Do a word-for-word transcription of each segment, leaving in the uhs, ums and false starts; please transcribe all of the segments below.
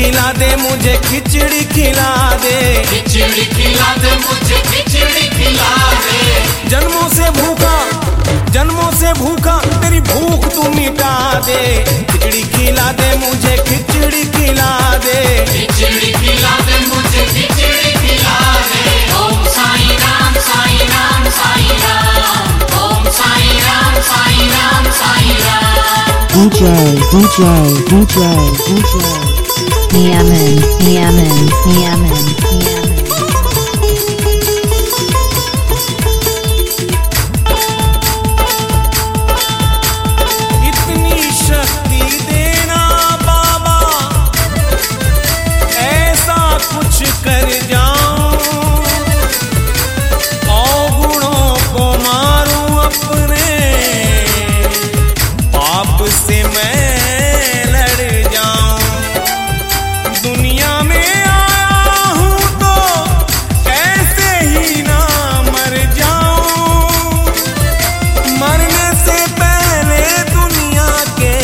खिला दे मुझे खिचड़ी खिला दे, खिचड़ी खिला दे मुझे खिचड़ी खिला दे। जन्मों से भूखा जन्मों से भूखा तेरी भूख तू मिटा दे, खिचड़ी खिला दे मुझे खिचड़ी खिला दे, खिचड़ी खिला दे मुझे खिचड़ी खिला दे। Om Sai Ram Sai Ram Sai Ram, Om Sai Ram Sai Ram Sai Ram. D J, D J, D J, D J. Yemen, Yemen, Yemen, Yemen. इतनी शक्ति देना बाबा, ऐसा कुछ कर जाऊं, अवगुणों को मारूं अपने, पाप से मैं लड़ जाऊं। दुनिया में आया हूं तो ऐसे ही ना मर जाऊं, मरने से पहले दुनिया के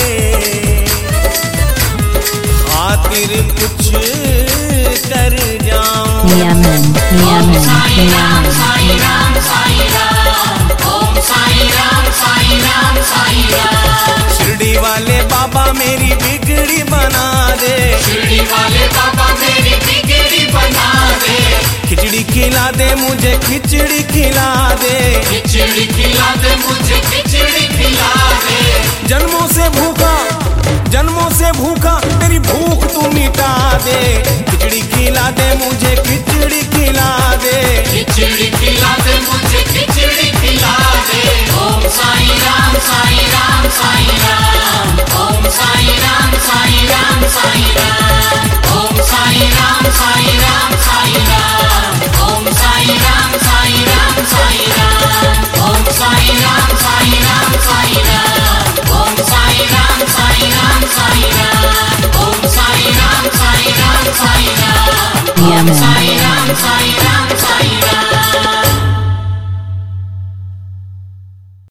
खातिर कुछ कर जाऊं। Yemen, Yemen, Sai Ram Yemen. Sai Ram Sai Ram, Om Sai Ram Sai Ram Sai Ram. Shirdi वाले बाबा मेरी बिगड़ी बना दे, शिरडी वाले बाबा मेरी बिगड़ी बना दे। खिचड़ी खिला दे मुझे खिचड़ी खिला दे, खिचड़ी खिला दे मुझे खिचड़ी खिला दे। जन्मों से भूखा जन्मों से भूखा तेरी भूख तू मिटा दे, खिचड़ी खिला दे मुझे खिचड़ी खिला दे, खिचड़ी खिला